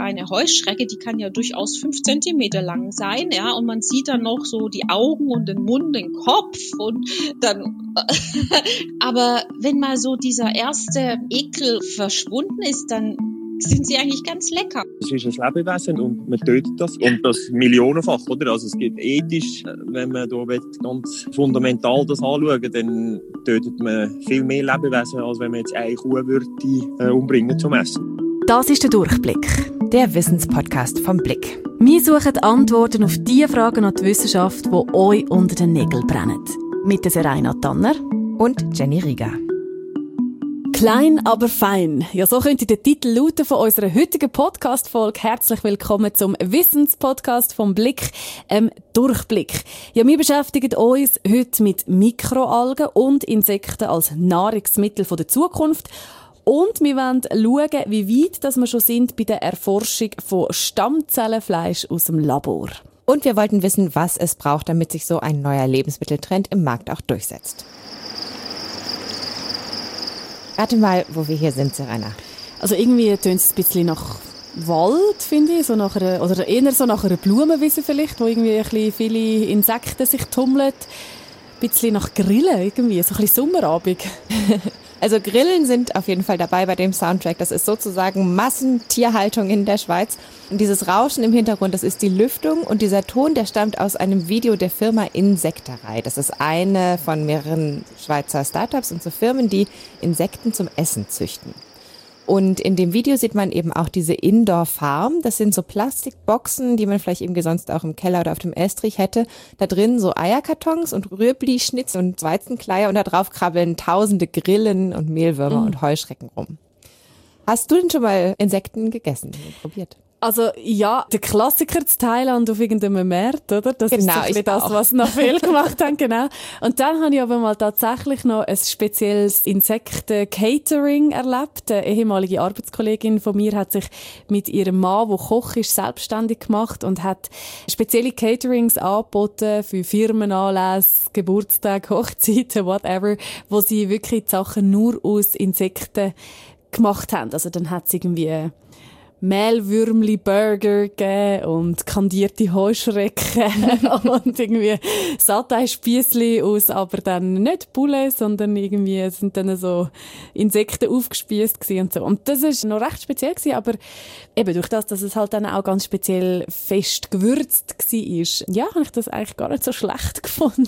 eine Heuschrecke, die kann ja durchaus 5 Zentimeter lang sein, ja, und man sieht dann noch so die Augen und den Mund, den Kopf und dann, aber wenn mal so dieser erste Ekel verschwunden ist, dann sind sie eigentlich ganz lecker. Es ist ein Lebewesen und man tötet das. Und das millionenfach, oder? Also es gibt ethisch, wenn man da ganz fundamental das anschauen, dann tötet man viel mehr Lebewesen, als wenn man jetzt eine Kuh würde umbringen zum Essen. Das ist der Durchblick, der Wissenspodcast vom Blick. Wir suchen Antworten auf die Fragen an die Wissenschaft, die euch unter den Nägeln brennen. Mit der Seraina Tanner und Jenny Rieger. Klein, aber fein. Ja, so könnte der Titel lauten von unserer heutigen Podcast-Folge. Herzlich willkommen zum Wissenspodcast vom Blick, Durchblick. Ja, wir beschäftigen uns heute mit Mikroalgen und Insekten als Nahrungsmittel der Zukunft. Und wir wollen schauen, wie weit wir schon sind bei der Erforschung von Stammzellenfleisch aus dem Labor. Und wir wollten wissen, was es braucht, damit sich so ein neuer Lebensmitteltrend im Markt auch durchsetzt. Rate mal, wo wir hier sind, Seraina. Also irgendwie tönt es ein bisschen nach Wald, finde ich, so nach einer, oder eher so nach einer Blumenwiese vielleicht, wo irgendwie ein bisschen viele Insekten sich tummeln. Ein bisschen nach Grillen irgendwie, so ein bisschen Sommerabend. Also Grillen sind auf jeden Fall dabei bei dem Soundtrack. Das ist sozusagen Massentierhaltung in der Schweiz. Und dieses Rauschen im Hintergrund, das ist die Lüftung. Und dieser Ton, der stammt aus einem Video der Firma Insekterei. Das ist eine von mehreren Schweizer Startups und so Firmen, die Insekten zum Essen züchten. Und in dem Video sieht man eben auch diese Indoor-Farm. Das sind so Plastikboxen, die man vielleicht irgendwie sonst auch im Keller oder auf dem Estrich hätte. Da drin so Eierkartons und Rüebli-Schnitz und Weizenkleier und da drauf krabbeln tausende Grillen und Mehlwürmer und Heuschrecken rum. Hast du denn schon mal Insekten gegessen und probiert? Also ja, der Klassiker zu Thailand auf irgendeinem Markt, oder? Das genau, ist so das, was noch viel gemacht haben, genau. Und dann habe ich aber mal tatsächlich noch ein spezielles Insekten-Catering erlebt. Eine ehemalige Arbeitskollegin von mir hat sich mit ihrem Mann, der Koch ist, selbstständig gemacht und hat spezielle Caterings angeboten für Firmenanlässe, Geburtstage, Hochzeiten, whatever, wo sie wirklich die Sachen nur aus Insekten gemacht haben. Also dann hat es irgendwie Mehlwürmli-Burger gegeben und kandierte Heuschrecken und irgendwie Satay-Spiessli aus, aber dann nicht Poulet, sondern irgendwie sind dann so Insekten aufgespiesst gewesen und so. Und das ist noch recht speziell gewesen, aber eben durch das, dass es halt dann auch ganz speziell fest gewürzt war, ja, habe ich das eigentlich gar nicht so schlecht gefunden.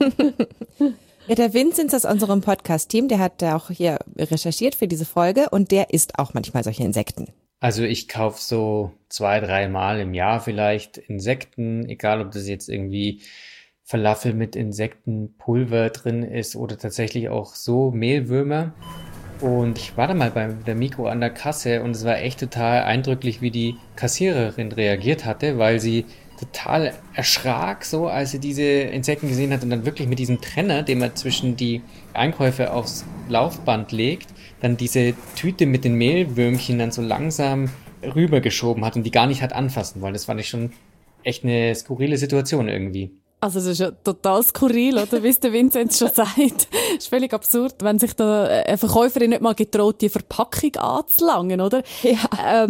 Ja, der Vinzenz aus unserem Podcast-Team, der hat auch hier recherchiert für diese Folge und der isst auch manchmal solche Insekten. Also ich kaufe so 2-3 Mal im Jahr vielleicht Insekten, egal ob das jetzt irgendwie Falafel mit Insektenpulver drin ist oder tatsächlich auch so Mehlwürmer. Und ich war da mal bei der Mikro an der Kasse und es war echt total eindrücklich, wie die Kassiererin reagiert hatte, weil sie total erschrak so, als sie diese Insekten gesehen hat und dann wirklich mit diesem Trenner, den man zwischen die Einkäufe aufs Laufband legt, dann diese Tüte mit den Mehlwürmchen dann so langsam rübergeschoben hat und die gar nicht hat anfassen wollen. Das fand ich schon echt eine skurrile Situation irgendwie. Also das ist ja total skurril, oder? Wie es der Vinzenz schon sagt. Das ist völlig absurd, wenn sich da eine Verkäuferin nicht mal getraut, die Verpackung anzulangen, oder? Ja.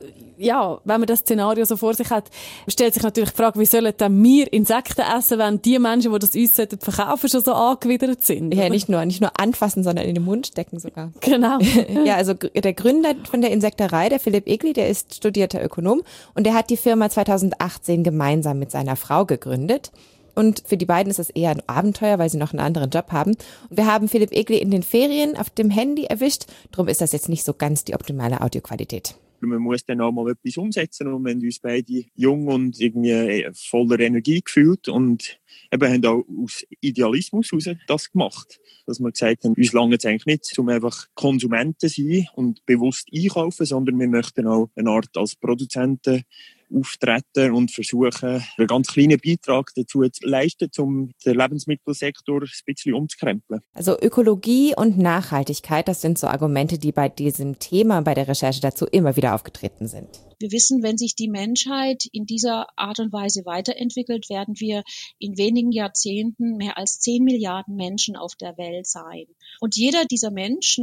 Ja, wenn man das Szenario so vor sich hat, stellt sich natürlich die Frage, wie sollen denn wir Insekten essen, wenn die Menschen, die das uns verkaufen, schon so angewidert sind? Ja, nicht nur anfassen, sondern in den Mund stecken sogar. Genau. Ja, also der Gründer von der Insekterei, der Philipp Egli, der ist studierter Ökonom und der hat die Firma 2018 gemeinsam mit seiner Frau gegründet. Und für die beiden ist das eher ein Abenteuer, weil sie noch einen anderen Job haben. Und wir haben Philipp Egli in den Ferien auf dem Handy erwischt. Darum ist das jetzt nicht so ganz die optimale Audioqualität. Man muss dann auch mal etwas umsetzen und wir haben uns beide jung und irgendwie voller Energie gefühlt und eben haben auch aus Idealismus heraus das gemacht. Dass wir gesagt haben, uns lange es eigentlich nicht, um einfach Konsumenten zu sein und bewusst einkaufen, sondern wir möchten auch eine Art als Produzenten auftreten und versuchen, einen ganz kleinen Beitrag dazu zu leisten, um den Lebensmittelsektor ein bisschen umzukrempeln. Also Ökologie und Nachhaltigkeit, das sind so Argumente, die bei diesem Thema, bei der Recherche dazu immer wieder aufgetreten sind. Wir wissen, wenn sich die Menschheit in dieser Art und Weise weiterentwickelt, werden wir in wenigen Jahrzehnten mehr als 10 Milliarden Menschen auf der Welt sein. Und jeder dieser Menschen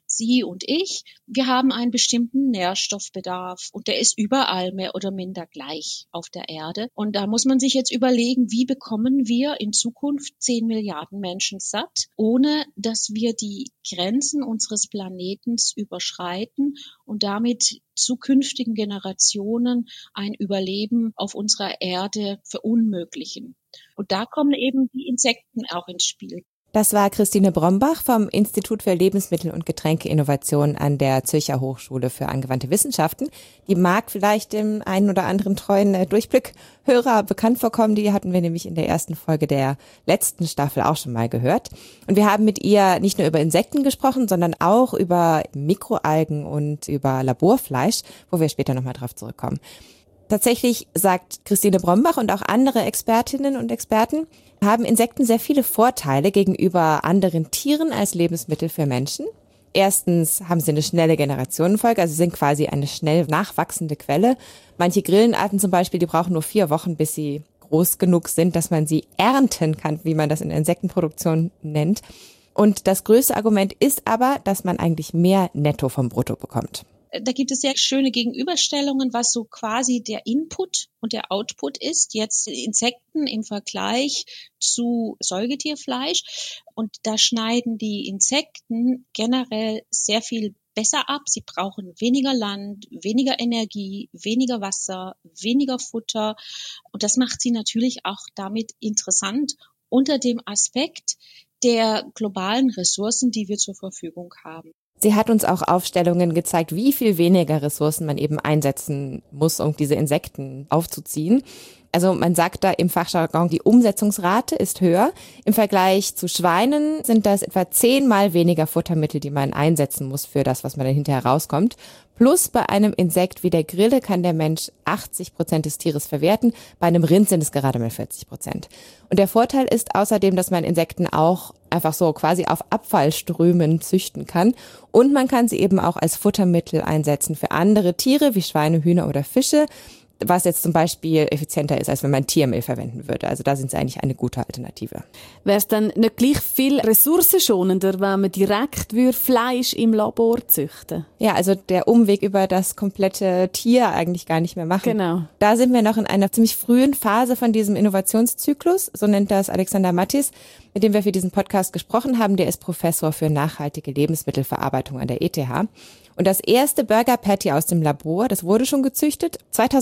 Sie und ich, wir haben einen bestimmten Nährstoffbedarf und der ist überall mehr oder minder gleich auf der Erde. Und da muss man sich jetzt überlegen, wie bekommen wir in Zukunft 10 Milliarden Menschen satt, ohne dass wir die Grenzen unseres Planetens überschreiten und damit zukünftigen Generationen ein Überleben auf unserer Erde verunmöglichen. Und da kommen eben die Insekten auch ins Spiel. Das war Christine Brombach vom Institut für Lebensmittel- und Getränkeinnovation an der Zürcher Hochschule für angewandte Wissenschaften. Die mag vielleicht dem einen oder anderen treuen Durchblick-Hörer bekannt vorkommen. Die hatten wir nämlich in der ersten Folge der letzten Staffel auch schon mal gehört. Und wir haben mit ihr nicht nur über Insekten gesprochen, sondern auch über Mikroalgen und über Laborfleisch, wo wir später nochmal drauf zurückkommen. Tatsächlich sagt Christine Brombach und auch andere Expertinnen und Experten, haben Insekten sehr viele Vorteile gegenüber anderen Tieren als Lebensmittel für Menschen. Erstens haben sie eine schnelle Generationenfolge, also sind quasi eine schnell nachwachsende Quelle. Manche Grillenarten zum Beispiel, die brauchen nur 4 Wochen, bis sie groß genug sind, dass man sie ernten kann, wie man das in der Insektenproduktion nennt. Und das größte Argument ist aber, dass man eigentlich mehr Netto vom Brutto bekommt. Da gibt es sehr schöne Gegenüberstellungen, was so quasi der Input und der Output ist. Jetzt Insekten im Vergleich zu Säugetierfleisch. Und da schneiden die Insekten generell sehr viel besser ab. Sie brauchen weniger Land, weniger Energie, weniger Wasser, weniger Futter. Und das macht sie natürlich auch damit interessant unter dem Aspekt der globalen Ressourcen, die wir zur Verfügung haben. Sie hat uns auch Aufstellungen gezeigt, wie viel weniger Ressourcen man eben einsetzen muss, um diese Insekten aufzuziehen. Also man sagt da im Fachjargon, die Umsetzungsrate ist höher. Im Vergleich zu Schweinen sind das etwa 10-mal weniger Futtermittel, die man einsetzen muss für das, was man dann hinterher rauskommt. Plus bei einem Insekt wie der Grille kann der Mensch 80% des Tieres verwerten. Bei einem Rind sind es gerade mal 40%. Und der Vorteil ist außerdem, dass man Insekten auch einfach so quasi auf Abfallströmen züchten kann. Und man kann sie eben auch als Futtermittel einsetzen für andere Tiere wie Schweine, Hühner oder Fische, was jetzt zum Beispiel effizienter ist, als wenn man Tiermehl verwenden würde. Also da sind sie eigentlich eine gute Alternative. Wäre es dann nicht gleich viel ressourcenschonender, wenn man direkt Fleisch im Labor züchten? Ja, also der Umweg über das komplette Tier eigentlich gar nicht mehr machen. Genau. Da sind wir noch in einer ziemlich frühen Phase von diesem Innovationszyklus, so nennt das Alexander Mattis, mit dem wir für diesen Podcast gesprochen haben. Der ist Professor für nachhaltige Lebensmittelverarbeitung an der ETH. Und das erste Burger Patty aus dem Labor, das wurde schon gezüchtet.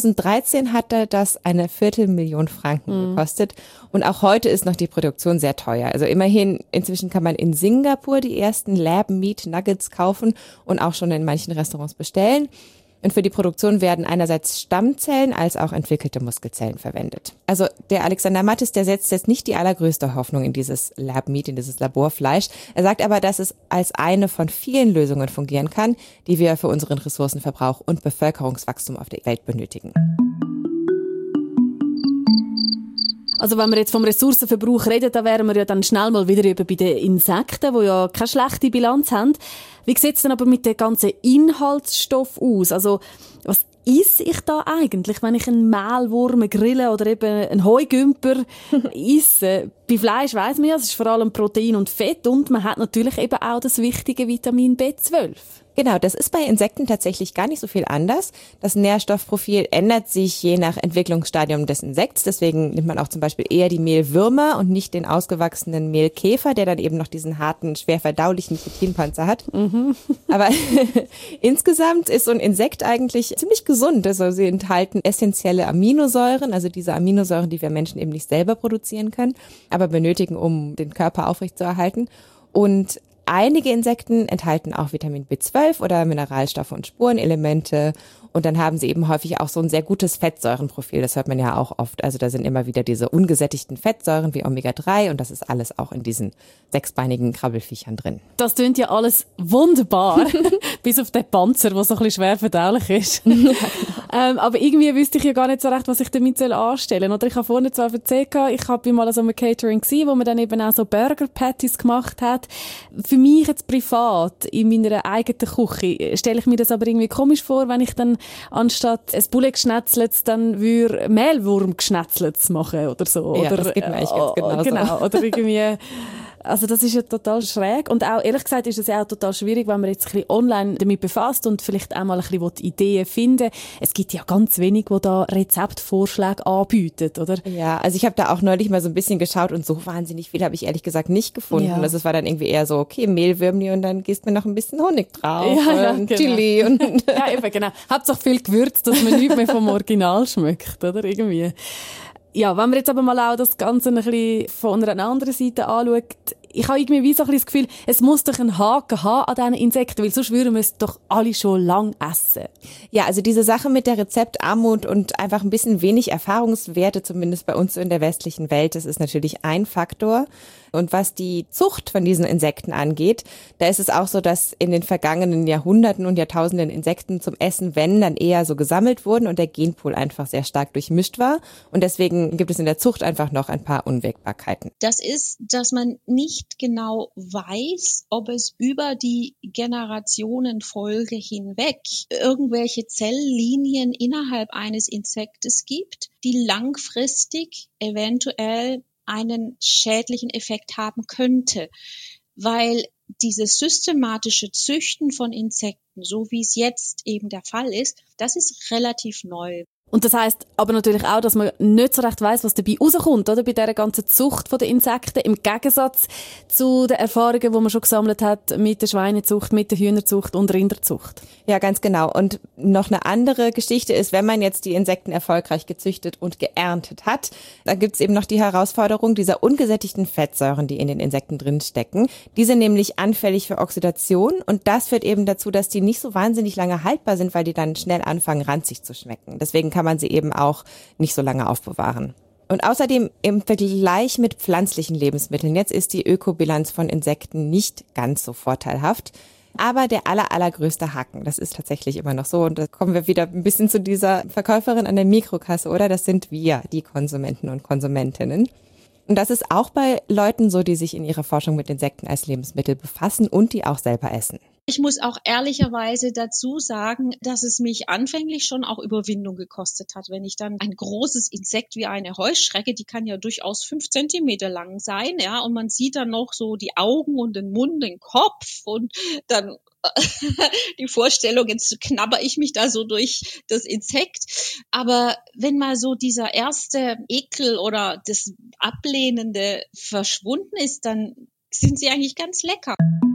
2013 hatte das 250.000 Franken gekostet. Und auch heute ist noch die Produktion sehr teuer. Also immerhin, inzwischen kann man in Singapur die ersten Lab Meat Nuggets kaufen und auch schon in manchen Restaurants bestellen. Und für die Produktion werden einerseits Stammzellen als auch entwickelte Muskelzellen verwendet. Also der Alexander Mattis, der setzt jetzt nicht die allergrößte Hoffnung in dieses Lab Meat, in dieses Laborfleisch. Er sagt aber, dass es als eine von vielen Lösungen fungieren kann, die wir für unseren Ressourcenverbrauch und Bevölkerungswachstum auf der Welt benötigen. Also wenn wir jetzt vom Ressourcenverbrauch reden, dann wären wir ja dann schnell mal wieder bei den Insekten, die ja keine schlechte Bilanz haben. Wie sieht es denn aber mit den ganzen Inhaltsstoffen aus? Also was esse ich da eigentlich, wenn ich einen Mehlwurm, eine Grille oder eben einen Heugümper esse? Bei Fleisch weiss man ja, es ist vor allem Protein und Fett und man hat natürlich eben auch das wichtige Vitamin B12. Genau, das ist bei Insekten tatsächlich gar nicht so viel anders. Das Nährstoffprofil ändert sich je nach Entwicklungsstadium des Insekts. Deswegen nimmt man auch zum Beispiel eher die Mehlwürmer und nicht den ausgewachsenen Mehlkäfer, der dann eben noch diesen harten, schwer verdaulichen Chitinpanzer hat. Aber insgesamt ist so ein Insekt eigentlich ziemlich gesund. Also sie enthalten essentielle Aminosäuren, also diese Aminosäuren, die wir Menschen eben nicht selber produzieren können, aber benötigen, um den Körper aufrechtzuerhalten. Und einige Insekten enthalten auch Vitamin B12 oder Mineralstoffe und Spurenelemente. Und dann haben sie eben häufig auch so ein sehr gutes Fettsäurenprofil. Das hört man ja auch oft. Also da sind immer wieder diese ungesättigten Fettsäuren wie Omega-3 und das ist alles auch in diesen 6-beinigen Krabbelfiechern drin. Das klingt ja alles wunderbar, bis auf den Panzer, der so ein bisschen schwer verdaulich ist. Aber irgendwie wüsste ich ja gar nicht so recht, was ich damit anstellen soll. Oder ich habe vorhin zwar erzählt, ich habe mal an so einem Catering gewesen, wo man dann eben auch so Burger Patties gemacht hat. Für mich jetzt privat, in meiner eigenen Küche, stelle ich mir das aber irgendwie komisch vor, wenn ich dann anstatt ein Poulet geschnetzelt dann würde Mehlwurm geschnetzelt machen oder so. Ja, oder, das geht mir eigentlich ganz genauso. Genau, oder irgendwie Also das ist ja total schräg. Und auch, ehrlich gesagt, ist es ja auch total schwierig, wenn man jetzt ein bisschen online damit befasst und vielleicht auch mal ein bisschen Ideen finden. Es gibt ja ganz wenig, die da Rezeptvorschläge anbieten, oder? Ja, also ich habe da auch neulich mal so ein bisschen geschaut und so wahnsinnig viel habe ich ehrlich gesagt nicht gefunden. Ja. Also es war dann irgendwie eher so, okay, Mehlwürmli und dann gießt mir noch ein bisschen Honig drauf und genau. Chili und Ja, eben, genau. Hauptsache viel gewürzt, dass man nichts mehr vom Original schmeckt, oder? Irgendwie. Ja, wenn man jetzt aber mal auch das Ganze ein bisschen von einer anderen Seite anschaut, ich habe irgendwie wie so ein bisschen das Gefühl, es muss doch einen Haken haben an diesen Insekten, weil sonst würden wir es doch alle schon lang essen. ja, also diese Sache mit der Rezeptarmut und einfach ein bisschen wenig Erfahrungswerte, zumindest bei uns so in der westlichen Welt, das ist natürlich ein Faktor. Und was die Zucht von diesen Insekten angeht, da ist es auch so, dass in den vergangenen Jahrhunderten und Jahrtausenden Insekten zum Essen, wenn, dann eher so gesammelt wurden und der Genpool einfach sehr stark durchmischt war. Und deswegen gibt es in der Zucht einfach noch ein paar Unwägbarkeiten. Das ist, dass man nicht genau weiß, ob es über die Generationenfolge hinweg irgendwelche Zelllinien innerhalb eines Insektes gibt, die langfristig eventuell einen schädlichen Effekt haben könnte, weil dieses systematische Züchten von Insekten, so wie es jetzt eben der Fall ist, das ist relativ neu. Und das heisst aber natürlich auch, dass man nicht so recht weiss, was dabei rauskommt, oder? Bei dieser ganzen Zucht der Insekten. Im Gegensatz zu den Erfahrungen, die man schon gesammelt hat mit der Schweinezucht, mit der Hühnerzucht und Rinderzucht. Ja, ganz genau. Und noch eine andere Geschichte ist, wenn man jetzt die Insekten erfolgreich gezüchtet und geerntet hat, dann gibt's eben noch die Herausforderung dieser ungesättigten Fettsäuren, die in den Insekten drin stecken. Die sind nämlich anfällig für Oxidation und das führt eben dazu, dass die nicht so wahnsinnig lange haltbar sind, weil die dann schnell anfangen, ranzig zu schmecken. Deswegen kann man sie eben auch nicht so lange aufbewahren. Und außerdem im Vergleich mit pflanzlichen Lebensmitteln, jetzt ist die Ökobilanz von Insekten nicht ganz so vorteilhaft. Aber der allergrößte Haken, das ist tatsächlich immer noch so. Und da kommen wir wieder ein bisschen zu dieser Verkäuferin an der Mikrokasse, oder? Das sind wir, die Konsumenten und Konsumentinnen. Und das ist auch bei Leuten so, die sich in ihrer Forschung mit Insekten als Lebensmittel befassen und die auch selber essen. Ich muss auch ehrlicherweise dazu sagen, dass es mich anfänglich schon auch Überwindung gekostet hat, wenn ich dann ein großes Insekt wie eine Heuschrecke, die kann ja durchaus 5 Zentimeter lang sein, ja, und man sieht dann noch so die Augen und den Mund, den Kopf und dann die Vorstellung, jetzt knabber ich mich da so durch das Insekt. Aber wenn mal so dieser erste Ekel oder das Ablehnende verschwunden ist, dann sind sie eigentlich ganz lecker.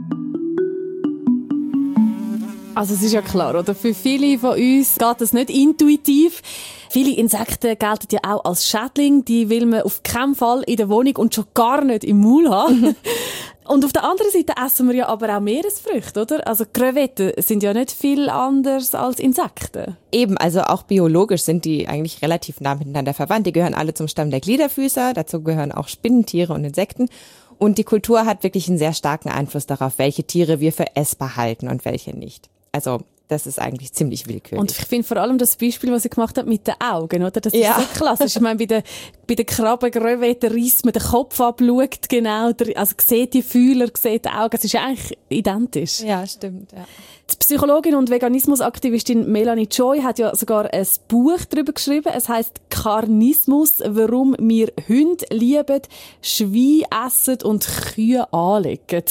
Also es ist ja klar, oder? Für viele von uns geht das nicht intuitiv. Viele Insekten gelten ja auch als Schädling. Die will man auf keinen Fall in der Wohnung und schon gar nicht im Maul haben. Und auf der anderen Seite essen wir ja aber auch Meeresfrüchte, oder? Also Krevetten sind ja nicht viel anders als Insekten. Eben, also auch biologisch sind die eigentlich relativ nah miteinander verwandt. Die gehören alle zum Stamm der Gliederfüßer. Dazu gehören auch Spinnentiere und Insekten. Und die Kultur hat wirklich einen sehr starken Einfluss darauf, welche Tiere wir für essbar halten und welche nicht. Also das ist eigentlich ziemlich willkürlich. Und ich finde vor allem das Beispiel, was sie gemacht hat mit den Augen, oder? Das ist so klassisch. Ich meine, bei den Krabben-Krevetten reisst man den Kopf ab, schaut genau, also sieht die Fühler, sieht die Augen. Es ist eigentlich identisch. Ja, stimmt, ja. Die Psychologin und Veganismusaktivistin Melanie Joy hat ja sogar ein Buch darüber geschrieben. Es heisst Karnismus, warum wir Hunde lieben, Schweine essen und Kühe anlegen.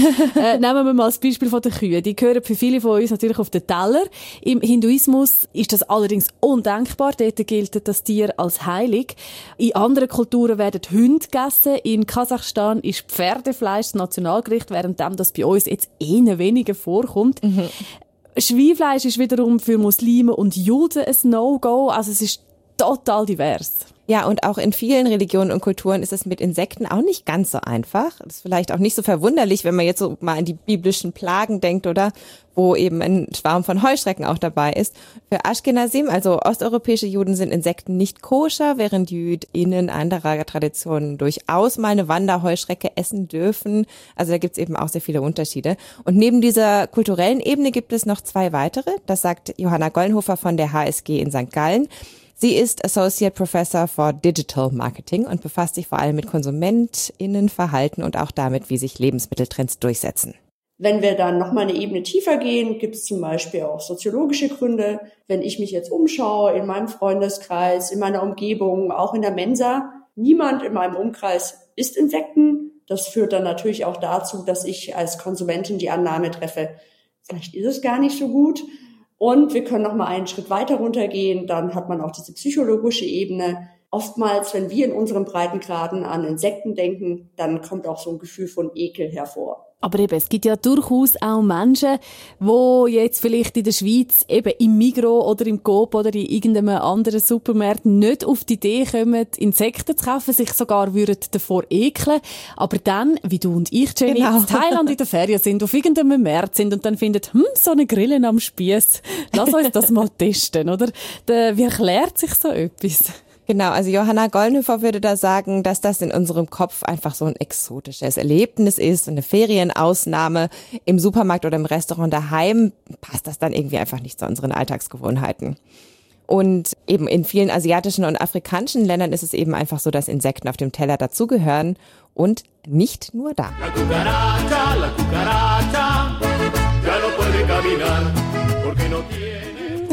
Nehmen wir mal das Beispiel von den Kühen. Die gehören für viele von uns natürlich auf den Teller. Im Hinduismus ist das allerdings undenkbar. Dort gilt das Tier als heilig. In anderen Kulturen werden Hunde gegessen. In Kasachstan ist Pferdefleisch das Nationalgericht, während das bei uns jetzt eher weniger vorkommt. Schweinefleisch ist wiederum für Muslime und Juden ein No-Go. Also es ist total divers. Ja, und auch in vielen Religionen und Kulturen ist es mit Insekten auch nicht ganz so einfach. Das ist vielleicht auch nicht so verwunderlich, wenn man jetzt so mal an die biblischen Plagen denkt, oder? Wo eben ein Schwarm von Heuschrecken auch dabei ist. Für Aschkenazim, also osteuropäische Juden, sind Insekten nicht koscher, während JüdInnen anderer Traditionen durchaus mal eine Wanderheuschrecke essen dürfen. Also da gibt's eben auch sehr viele Unterschiede. Und neben dieser kulturellen Ebene gibt es noch 2 weitere. Das sagt Johanna Gollenhofer von der HSG in St. Gallen. Sie ist Associate Professor for Digital Marketing und befasst sich vor allem mit KonsumentInnenverhalten und auch damit, wie sich Lebensmitteltrends durchsetzen. Wenn wir dann nochmal eine Ebene tiefer gehen, gibt es zum Beispiel auch soziologische Gründe. Wenn ich mich jetzt umschaue in meinem Freundeskreis, in meiner Umgebung, auch in der Mensa, niemand in meinem Umkreis isst Insekten. Das führt dann natürlich auch dazu, dass ich als Konsumentin die Annahme treffe, vielleicht ist es gar nicht so gut. Und wir können noch mal einen Schritt weiter runtergehen. Dann hat man auch diese psychologische Ebene. Oftmals, wenn wir in unseren Breitengraden an Insekten denken, dann kommt auch so ein Gefühl von Ekel hervor. Aber eben, es gibt ja durchaus auch Menschen, die jetzt vielleicht in der Schweiz eben im Migros oder im Coop oder in irgendeinem anderen Supermarkt nicht auf die Idee kommen, Insekten zu kaufen, sich sogar würden davor ekeln. Aber dann, wie du und ich, Jenny, in Thailand in der Ferien sind, auf irgendeinem Markt sind und dann finden, so eine Grillen am Spiess, lass uns das mal testen, oder? Wie erklärt sich so etwas? Genau, also Johanna Goldenhofer würde da sagen, dass das in unserem Kopf einfach so ein exotisches Erlebnis ist, eine Ferienausnahme. Im Supermarkt oder im Restaurant daheim passt das dann irgendwie einfach nicht zu unseren Alltagsgewohnheiten. Und eben in vielen asiatischen und afrikanischen Ländern ist es eben einfach so, dass Insekten auf dem Teller dazugehören und nicht nur da. La cucaracha, ya no puede caminar, porque no tiene...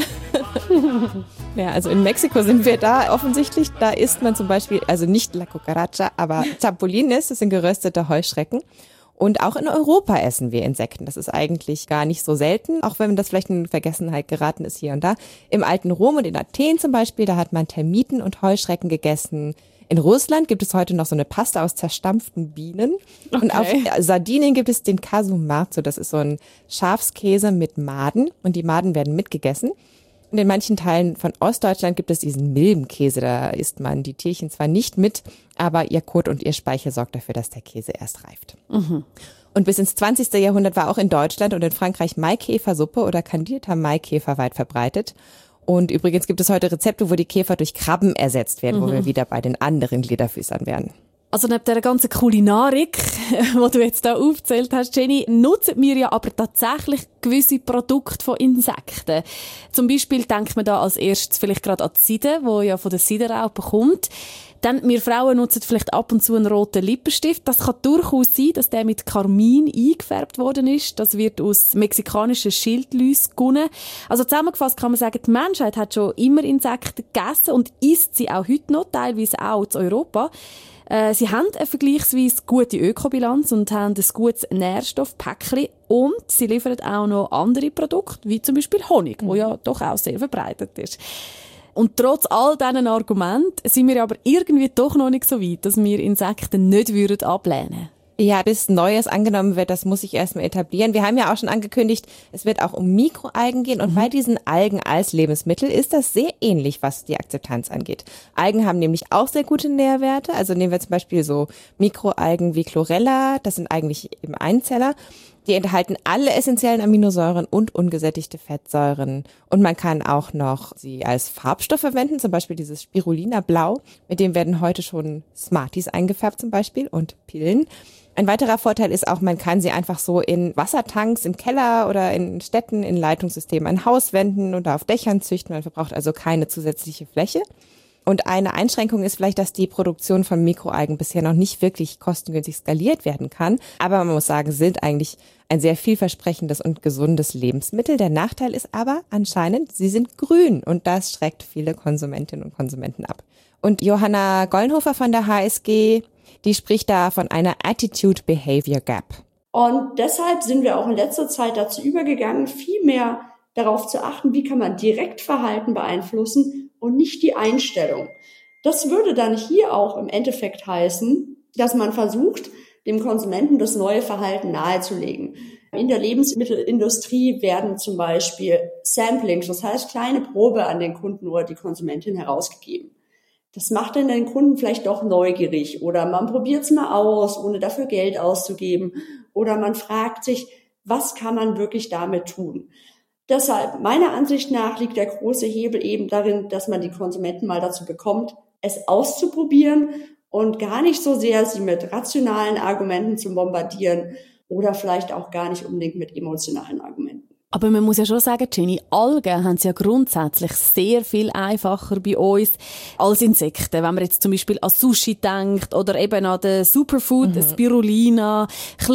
Ja, also in Mexiko sind wir da offensichtlich. Da isst man zum Beispiel, also nicht La Cucaracha, aber Chapulines, das sind geröstete Heuschrecken. Und auch in Europa essen wir Insekten. Das ist eigentlich gar nicht so selten, auch wenn das vielleicht in Vergessenheit geraten ist hier und da. Im alten Rom und in Athen zum Beispiel, da hat man Termiten und Heuschrecken gegessen. In Russland gibt es heute noch so eine Pasta aus zerstampften Bienen. Okay. Und auf Sardinien gibt es den Casumarzo. Das ist so ein Schafskäse mit Maden. Und die Maden werden mitgegessen. Und in manchen Teilen von Ostdeutschland gibt es diesen Milbenkäse. Da isst man die Tierchen zwar nicht mit, aber ihr Kot und ihr Speichel sorgt dafür, dass der Käse erst reift. Mhm. Und bis ins 20. Jahrhundert war auch in Deutschland und in Frankreich Maikäfersuppe oder kandierter Maikäfer weit verbreitet. Und übrigens gibt es heute Rezepte, wo die Käfer durch Krabben ersetzt werden, wo wir wieder bei den anderen Gliederfüßern wären. Also neben der ganzen Kulinarik, die du jetzt da aufgezählt hast, Jenny, nutzen wir ja aber tatsächlich gewisse Produkte von Insekten. Zum Beispiel denkt man da als erstes vielleicht gerade an die Seide, die ja von der Seidenraupe kommt. Dann, wir Frauen nutzen vielleicht ab und zu einen roten Lippenstift. Das kann durchaus sein, dass der mit Karmin eingefärbt worden ist. Das wird aus mexikanischen Schildläusen gewonnen. Also zusammengefasst kann man sagen, die Menschheit hat schon immer Insekten gegessen und isst sie auch heute noch, teilweise auch in Europa. Sie haben eine vergleichsweise gute Ökobilanz und haben ein gutes Nährstoffpäckchen und sie liefern auch noch andere Produkte, wie zum Beispiel Honig, wo ja doch auch sehr verbreitet ist. Und trotz all diesen Argumenten sind wir aber irgendwie doch noch nicht so weit, dass wir Insekten nicht ablehnen würden. Ja, bis Neues angenommen wird, das muss sich erstmal etablieren. Wir haben ja auch schon angekündigt, es wird auch um Mikroalgen gehen und bei diesen Algen als Lebensmittel ist das sehr ähnlich, was die Akzeptanz angeht. Algen haben nämlich auch sehr gute Nährwerte, also nehmen wir zum Beispiel so Mikroalgen wie Chlorella, das sind eigentlich eben Einzeller. Die enthalten alle essentiellen Aminosäuren und ungesättigte Fettsäuren. Und man kann auch noch sie als Farbstoff verwenden, zum Beispiel dieses Spirulina Blau. Mit dem werden heute schon Smarties eingefärbt zum Beispiel und Pillen. Ein weiterer Vorteil ist auch, man kann sie einfach so in Wassertanks im Keller oder in Städten, in Leitungssystemen an Hauswänden oder auf Dächern züchten. Man verbraucht also keine zusätzliche Fläche. Und eine Einschränkung ist vielleicht, dass die Produktion von Mikroalgen bisher noch nicht wirklich kostengünstig skaliert werden kann. Aber man muss sagen, sind eigentlich ein sehr vielversprechendes und gesundes Lebensmittel. Der Nachteil ist aber anscheinend, sie sind grün und das schreckt viele Konsumentinnen und Konsumenten ab. Und Johanna Goldenhofer von der HSG, die spricht da von einer Attitude-Behavior Gap. Und deshalb sind wir auch in letzter Zeit dazu übergegangen, viel mehr darauf zu achten, wie kann man direkt Verhalten beeinflussen und nicht die Einstellung. Das würde dann hier auch im Endeffekt heißen, dass man versucht, dem Konsumenten das neue Verhalten nahezulegen. In der Lebensmittelindustrie werden zum Beispiel Samplings, das heißt kleine Probe an den Kunden oder die Konsumentin herausgegeben. Das macht dann den Kunden vielleicht doch neugierig oder man probiert es mal aus, ohne dafür Geld auszugeben oder man fragt sich, was kann man wirklich damit tun? Deshalb, meiner Ansicht nach, liegt der große Hebel eben darin, dass man die Konsumenten mal dazu bekommt, es auszuprobieren und gar nicht so sehr sie mit rationalen Argumenten zu bombardieren oder vielleicht auch gar nicht unbedingt mit emotionalen Argumenten. Aber man muss ja schon sagen, Jenny, Algen haben es ja grundsätzlich sehr viel einfacher bei uns als Insekten. Wenn man jetzt zum Beispiel an Sushi denkt oder eben an den Superfood, Spirulina,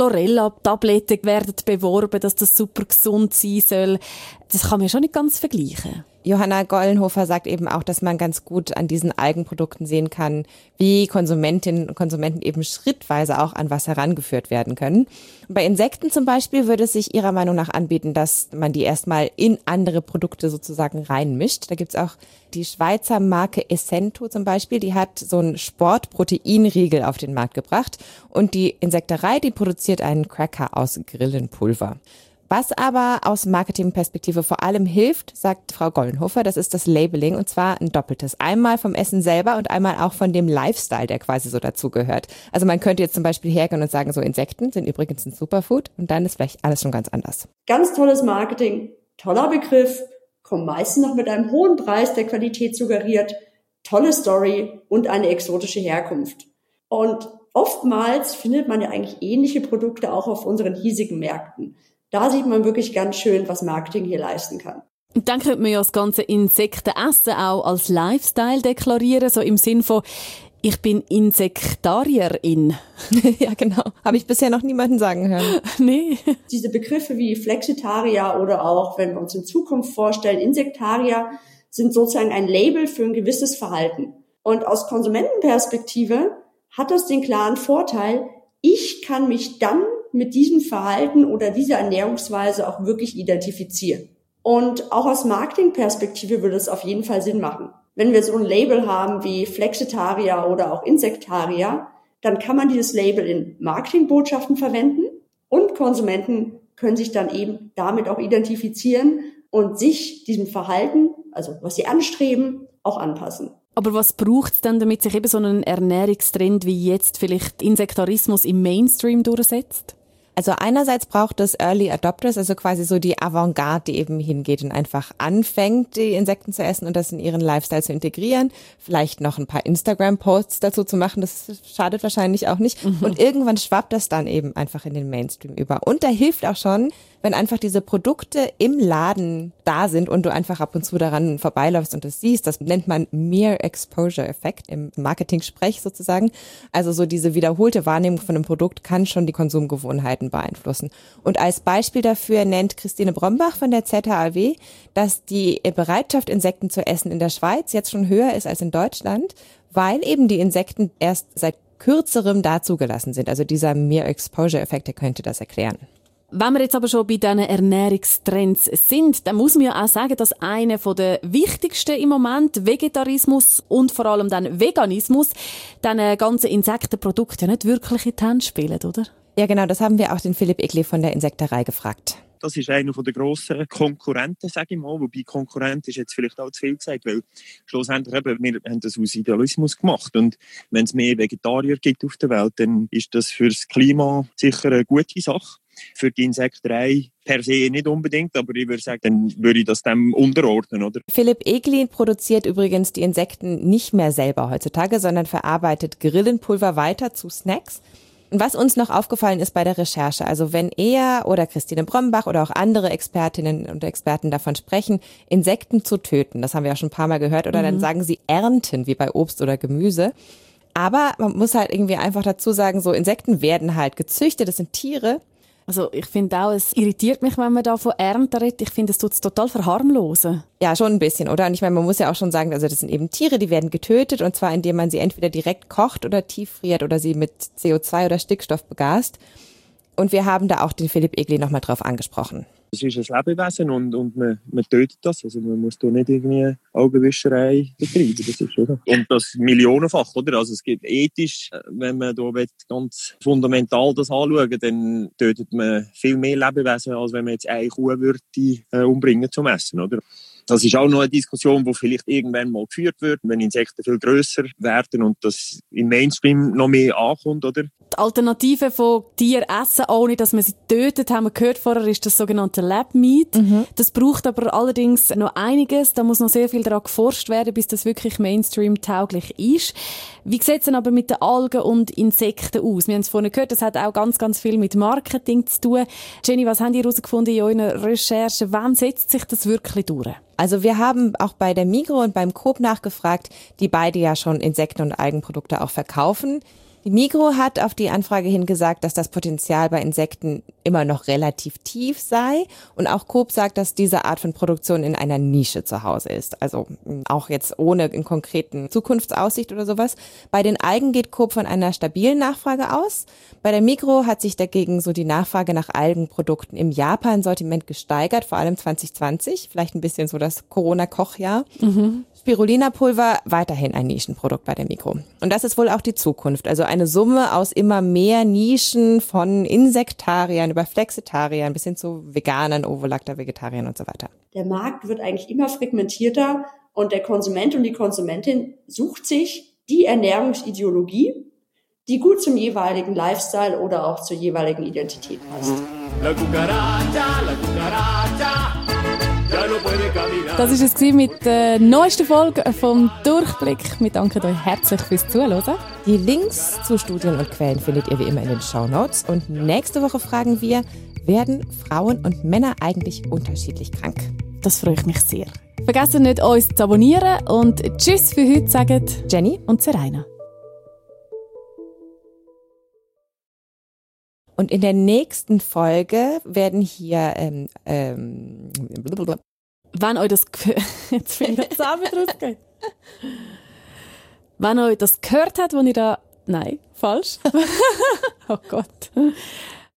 Chlorella-Tabletten werden beworben, dass das super gesund sein soll. Das kann man ja schon nicht ganz vergleichen. Johanna Gollenhofer sagt eben auch, dass man ganz gut an diesen Algenprodukten sehen kann, wie Konsumentinnen und Konsumenten eben schrittweise auch an was herangeführt werden können. Bei Insekten zum Beispiel würde es sich ihrer Meinung nach anbieten, dass man die erstmal in andere Produkte sozusagen reinmischt. Da gibt's auch die Schweizer Marke Essento zum Beispiel, die hat so einen Sportproteinriegel auf den Markt gebracht. Und die Insekterei, die produziert einen Cracker aus Grillenpulver. Was aber aus Marketingperspektive vor allem hilft, sagt Frau Gollenhofer, das ist das Labeling, und zwar ein doppeltes. Einmal vom Essen selber und einmal auch von dem Lifestyle, der quasi so dazugehört. Also man könnte jetzt zum Beispiel hergehen und sagen, so Insekten sind übrigens ein Superfood und dann ist vielleicht alles schon ganz anders. Ganz tolles Marketing, toller Begriff, kommt meistens noch mit einem hohen Preis, der Qualität suggeriert, tolle Story und eine exotische Herkunft. Und oftmals findet man ja eigentlich ähnliche Produkte auch auf unseren hiesigen Märkten. Da sieht man wirklich ganz schön, was Marketing hier leisten kann. Und dann könnte man ja das ganze Insektenessen auch als Lifestyle deklarieren, so im Sinn von, ich bin Insektarierin. Ja, genau. Habe ich bisher noch niemanden sagen hören. Nee. Diese Begriffe wie Flexitarier oder auch, wenn wir uns in Zukunft vorstellen, Insektarier, sind sozusagen ein Label für ein gewisses Verhalten. Und aus Konsumentenperspektive hat das den klaren Vorteil, ich kann mich dann mit diesem Verhalten oder dieser Ernährungsweise auch wirklich identifizieren. Und auch aus Marketingperspektive würde es auf jeden Fall Sinn machen. Wenn wir so ein Label haben wie Flexitarier oder auch Insektarier, dann kann man dieses Label in Marketingbotschaften verwenden und Konsumenten können sich dann eben damit auch identifizieren und sich diesem Verhalten, also was sie anstreben, auch anpassen. Aber was braucht es denn, damit sich eben so ein Ernährungstrend wie jetzt vielleicht Insektarismus im Mainstream durchsetzt? Also einerseits braucht es Early Adopters, also quasi so die Avantgarde, die eben hingeht und einfach anfängt, die Insekten zu essen und das in ihren Lifestyle zu integrieren. Vielleicht noch ein paar Instagram-Posts dazu zu machen, das schadet wahrscheinlich auch nicht. Und irgendwann schwappt das dann eben einfach in den Mainstream über. Und da hilft auch schon, wenn einfach diese Produkte im Laden da sind und du einfach ab und zu daran vorbeiläufst und das siehst. Das nennt man Mere Exposure Effekt im Marketing-Sprech sozusagen. Also so diese wiederholte Wahrnehmung von einem Produkt kann schon die Konsumgewohnheiten beeinflussen. Und als Beispiel dafür nennt Christine Brombach von der ZHAW, dass die Bereitschaft, Insekten zu essen in der Schweiz jetzt schon höher ist als in Deutschland, weil eben die Insekten erst seit kürzerem da zugelassen sind. Also dieser Mere Exposure Effekt, der könnte das erklären. Wenn wir jetzt aber schon bei diesen Ernährungstrends sind, dann muss man ja auch sagen, dass einer der wichtigsten im Moment, Vegetarismus und vor allem dann Veganismus, dann ganzen Insektenprodukte ja nicht wirklich in die Hand spielen, oder? Ja genau, das haben wir auch den Philipp Egli von der Insekterei gefragt. Das ist einer der grossen Konkurrenten, sage ich mal. Wobei Konkurrent ist jetzt vielleicht auch zu viel gesagt, weil schlussendlich eben, wir haben das aus Idealismus gemacht. Und wenn es mehr Vegetarier gibt auf der Welt, dann ist das fürs Klima sicher eine gute Sache. Für die Insekterei per se nicht unbedingt, aber ich würde sagen, dann würde ich das dem unterordnen, oder? Philipp Egli produziert übrigens die Insekten nicht mehr selber heutzutage, sondern verarbeitet Grillenpulver weiter zu Snacks. Und was uns noch aufgefallen ist bei der Recherche, also wenn er oder Christine Brombach oder auch andere Expertinnen und Experten davon sprechen, Insekten zu töten, das haben wir ja schon ein paar Mal gehört, oder dann sagen sie ernten, wie bei Obst oder Gemüse. Aber man muss halt irgendwie einfach dazu sagen, so Insekten werden halt gezüchtet, das sind Tiere. Also ich finde auch, es irritiert mich, wenn man da von Ernten redet. Ich finde, es tut es total verharmlosen. Ja, schon ein bisschen, oder? Und ich meine, man muss ja auch schon sagen, also das sind eben Tiere, die werden getötet und zwar indem man sie entweder direkt kocht oder tieffriert oder sie mit CO2 oder Stickstoff begast. Und wir haben da auch den Philipp Egli nochmal drauf angesprochen. Es ist ein Lebewesen und man tötet das. Also man muss da nicht irgendwie Augenwischerei betreiben. Das ist so. Und das millionenfach, oder? Also es gibt ethisch, wenn man da ganz fundamental das anschaut, dann tötet man viel mehr Lebewesen, als wenn man jetzt eine Kuh würde umbringen zum Essen, oder? Das ist auch noch eine Diskussion, die vielleicht irgendwann mal geführt wird, wenn Insekten viel grösser werden und das im Mainstream noch mehr ankommt, oder? Die Alternative von Tieren essen, ohne dass man sie tötet, haben wir gehört vorher, ist das sogenannte Lab Meat. Das braucht aber allerdings noch einiges. Da muss noch sehr viel daran geforscht werden, bis das wirklich Mainstream-tauglich ist. Wie sieht es denn aber mit den Algen und Insekten aus? Wir haben es vorhin gehört, das hat auch ganz, ganz viel mit Marketing zu tun. Jenny, was habt ihr herausgefunden in euren Recherchen? Wann setzt sich das wirklich durch? Also wir haben auch bei der Migros und beim Coop nachgefragt, die beide ja schon Insekten- und Algenprodukte auch verkaufen. Die Migros hat auf die Anfrage hin gesagt, dass das Potenzial bei Insekten immer noch relativ tief sei. Und auch Coop sagt, dass diese Art von Produktion in einer Nische zu Hause ist. Also auch jetzt ohne in konkreten Zukunftsaussicht oder sowas. Bei den Algen geht Coop von einer stabilen Nachfrage aus. Bei der Migros hat sich dagegen so die Nachfrage nach Algenprodukten im Japan-Sortiment gesteigert, vor allem 2020. Vielleicht ein bisschen so das Corona-Kochjahr. Spirulina-Pulver weiterhin ein Nischenprodukt bei der Migros. Und das ist wohl auch die Zukunft. Also eine Summe aus immer mehr Nischen von Insektariern über Flexitariern bis hin zu Veganern, Ovolacta-Vegetariern und so weiter. Der Markt wird eigentlich immer fragmentierter und der Konsument und die Konsumentin sucht sich die Ernährungsideologie, die gut zum jeweiligen Lifestyle oder auch zur jeweiligen Identität passt. Das war es mit der neuesten Folge vom Durchblick. Wir danken euch herzlich fürs Zuhören. Die Links zu Studien und Quellen findet ihr wie immer in den Shownotes. Und nächste Woche fragen wir, werden Frauen und Männer eigentlich unterschiedlich krank? Das freut mich sehr. Vergesst nicht, uns zu abonnieren und tschüss für heute, sagen Jenny und Seraina. Und in der nächsten Folge werden hier wenn euch das jetzt bin ich noch zusammen rausgehen. Wenn euch das gehört hat, wo ihr da nein, falsch. Oh Gott.